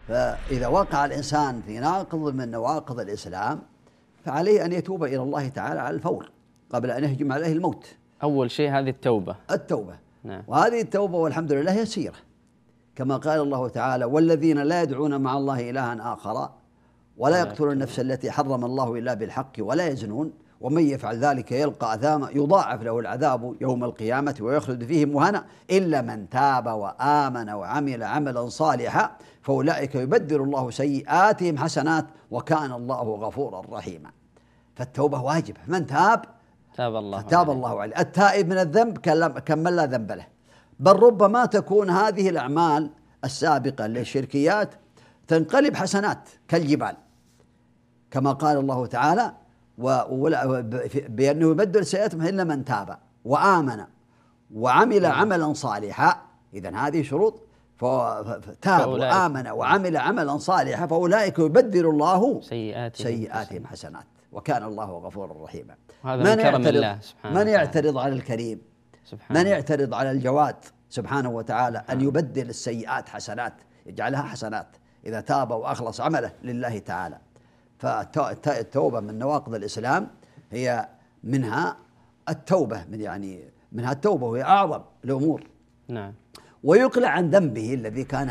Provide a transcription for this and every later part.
فإذا وقع الإنسان في ناقض من نواقض الإسلام فعليه أن يتوب إلى الله تعالى على الفور قبل أن يهجم عليه الموت. أول شيء هذه التوبة. نعم. وهذه التوبة والحمد لله يسيرة، كما قال الله تعالى: والذين لا يدعون مع الله إلها آخر ولا يقتلون النفس التي حرم الله إلا بالحق ولا يزنون ومن يفعل ذلك يلقى أثاما يضاعف له العذاب يوم القيامة ويخلد فيه مهانا إلا من تاب وآمن وعمل عملا صالحا فأولئك يبدل الله سيئاتهم حسنات وكان الله غفورا رحيما. فالتوبة واجبة، من تاب تاب الله عليه. التائب من الذنب كمن لا ذنب له. بل ربما تكون هذه الأعمال السابقة للشركيات تنقلب حسنات كالجبال، كما قال الله تعالى: بأنه يبدل سيئاتهم إلا من تاب وآمن وعمل عملا صالحا. إذن هذه شروط، فتاب وآمن وعمل عملا صالحا فأولئك يبدل الله سيئاتهم حسنات وكان الله غفورا رحيما. من يعترض على الكريم، من يعترض على الجواد سبحانه وتعالى أن يبدل السيئات حسنات، يجعلها حسنات إذا تاب وأخلص عمله لله تعالى. فالتوبة من نواقض الإسلام هي منها التوبة، منها التوبة وهي أعظم الأمور. نعم. ويقلع عن ذنبه الذي كان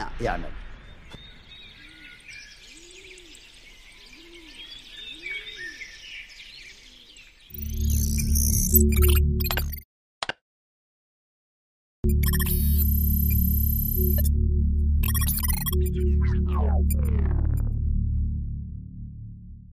يعمل.